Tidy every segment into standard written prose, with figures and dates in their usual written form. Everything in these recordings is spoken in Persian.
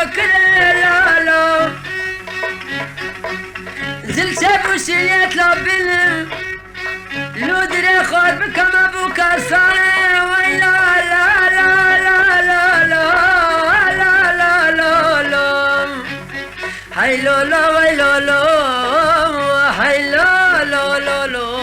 بكر لالا زل شابو شيات لابل لو دري خود بكم ابو كاسانه ويلا لا لا لا لا لا لا لا لا هاي لا لا وي لا لا هاي لا لا لا لا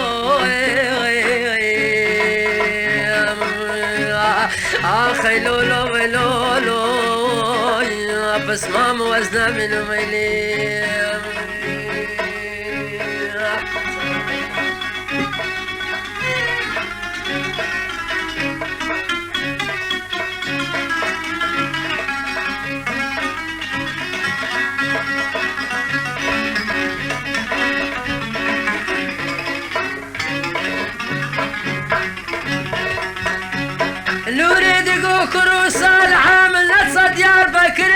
اخي لا لا وي لا لا بس ما موزنه من ميلي نريد كروس العامل نتصد يا بكر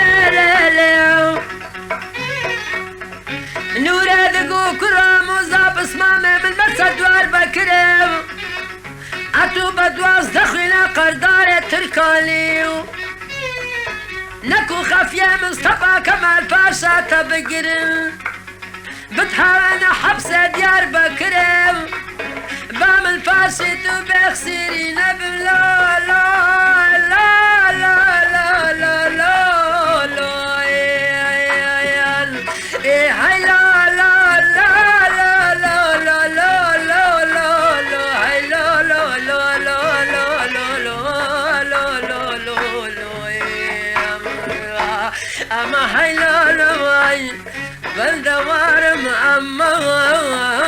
نريد كرام وزاب اسمامي من متصد يا بكر اتو بدواز دخلنا قردار تركالي نكو خفية مصطفى كمال باشا تبقر بتحاولنا حبس ديار بكر بعمل فاشت وبخسرين بلا لا لا لا لا لا لا لا هاي لا لا لا لا لا لا لا لا لا لا هاي لا لا لا لا لا لا لا لا لا لا اما هاي لا لا بالدوار مأمّا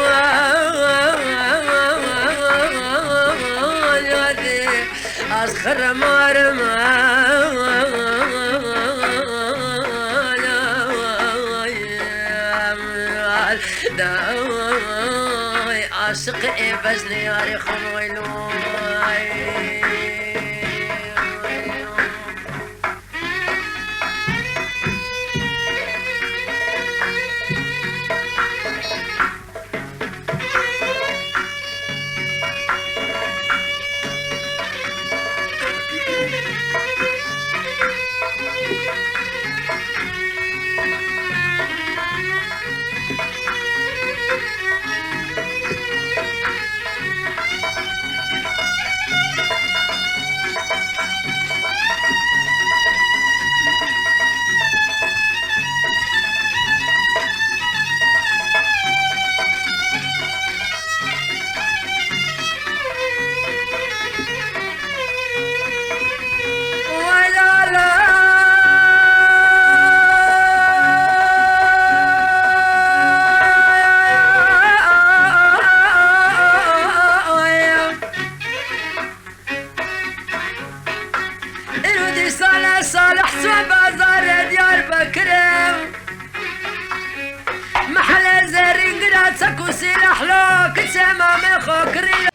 أسخر مارما داوي عاشق بجني يا رخم ويلوي صالح سوى بازار ديار بكر محل زرين قرات سكو سلاح لو كنت سما من خوكري